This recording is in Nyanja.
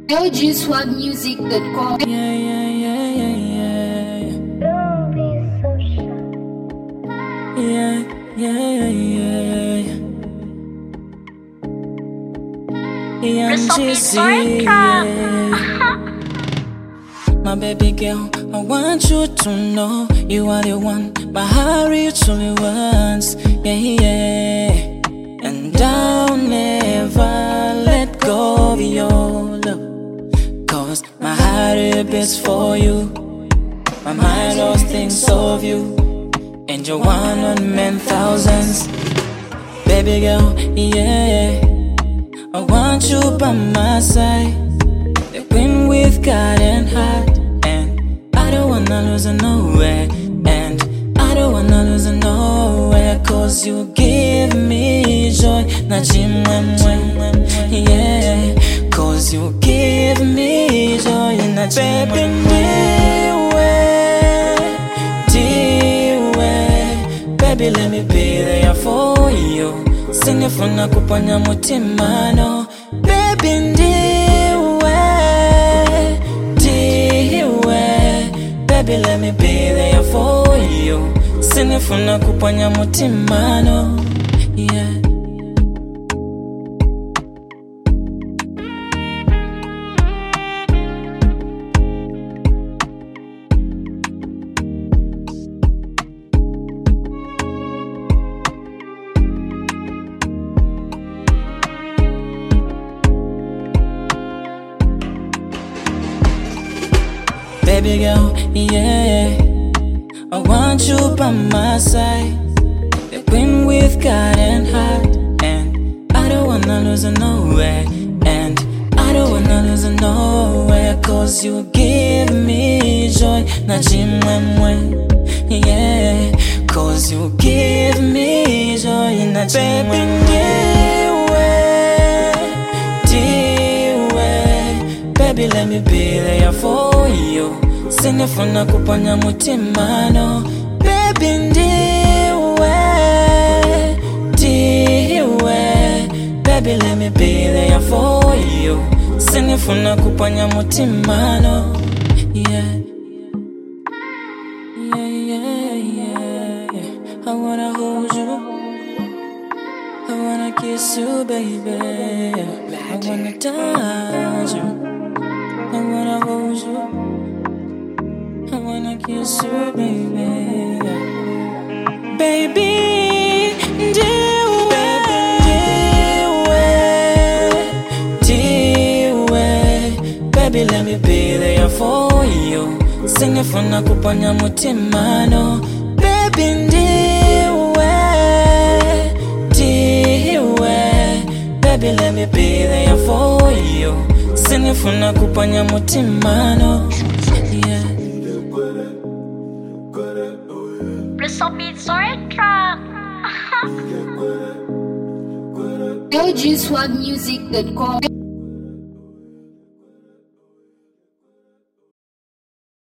LGSwagmusic.com. Yeah, yeah, yeah, yeah, yeah. Yeah, yeah, yeah, yeah. Young GC, yeah. My baby girl, I want you to know you are the one my heart truly wants. Yeah, yeah. And I'll never let go of your love. Cause my heart it beats for you. My mind always thinks of you. And you're one on men thousands. Baby girl, yeah. I want you by my side. The queen with God and heart. And I don't wanna lose her nowhere. And I don't wanna lose her nowhere. Cause you give me joy. Na chimwemwe, yeah. Cause you give me joy. Na chimwemwe. Baby, let me be there for you. Sinifuna kupanya mutimano. Baby, ndiwe. Baby, let me be there for you. Sinifuna kupanya mutimano. Yeah. Baby girl, yeah. I want you by my side. The queen with God and heart. And I don't wanna lose her nowhere. And I don't wanna lose her nowhere. Cause you give me joy. Na chimwemwe, yeah. Cause you give me joy. Na chimwemwe. Baby, let me be there for you. Sinifuna kupanya mutimano. Baby, ndiwe. Baby, let me be there for you. Sinifuna kupanya mutimano. Yeah. Yeah, yeah, yeah, yeah. I wanna hold you. I wanna kiss you, baby. I wanna touch you. I wanna hold you. I wanna kiss you, baby. Baby, baby, let me be there for you. Sinifuna kupanya mutimano. Baby, baby, let me be there for you. Sinifuna kupanya mutimano. Yeah. LGSwagmusic.com.